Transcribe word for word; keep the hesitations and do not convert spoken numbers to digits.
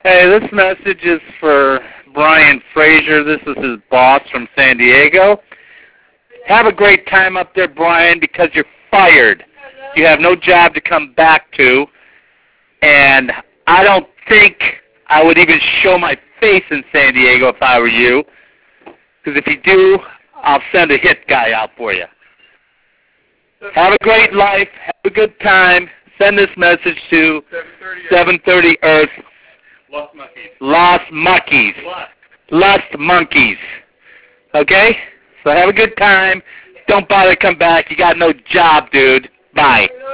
Hey, this message is for Brian Frazier. This is his boss from San Diego. Have a great time up there, Brian, because you're fired. You have no job to come back to, and I don't think I would even show my face in San Diego if I were you, because if you do, I'll send a hit guy out for you. Have a great life. Have a good time. Send this message to seven thirty Earth. Lost Monkeys. Lost Monkeys. Lost. Lost Monkeys. Okay? So have a good time. Don't bother to come back. You got no job, dude. Bye.